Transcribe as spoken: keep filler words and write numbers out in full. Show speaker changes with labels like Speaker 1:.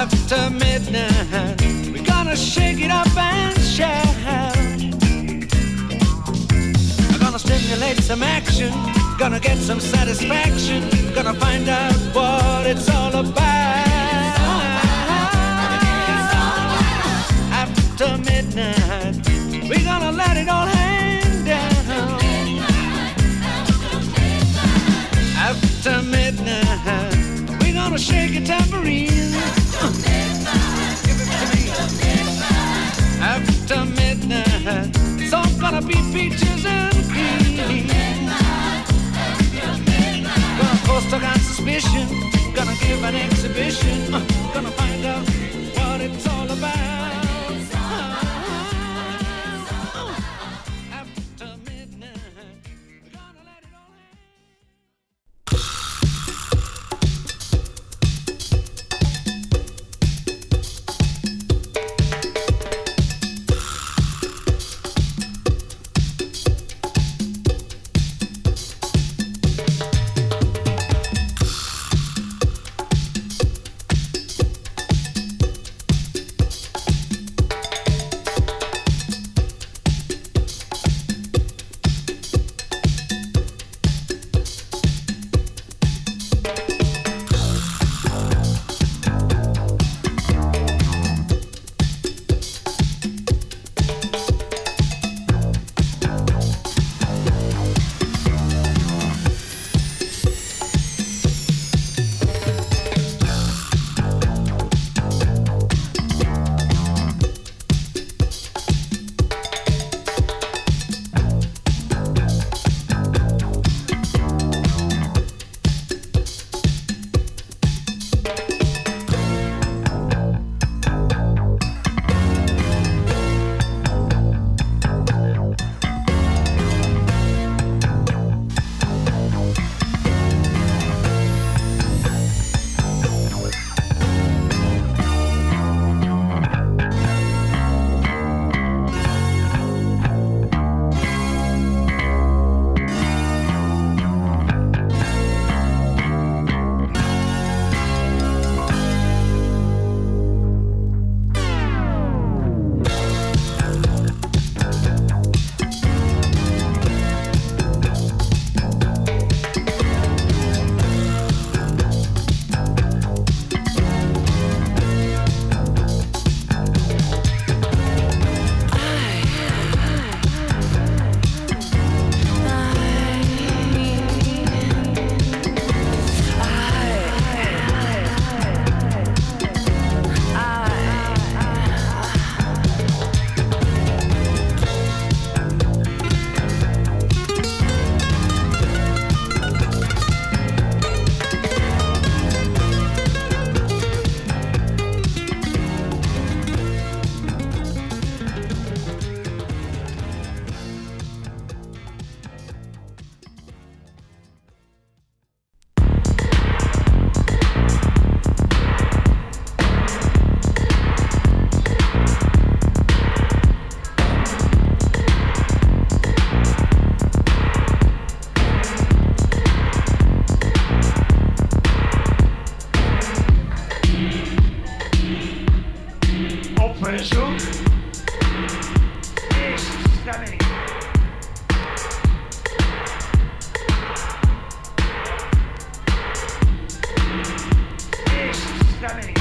Speaker 1: After midnight, we're gonna shake it up and shout. We're gonna stimulate some action, gonna get some satisfaction, gonna find out what it's all about. After midnight, we're gonna let it all hang down. After midnight, we're gonna shake a tambourine. Give it to me. After midnight, it's all gonna be peaches and cream. Gonna foster on suspicion, gonna give an exhibition, uh, gonna find out what it's all about.
Speaker 2: Stunning.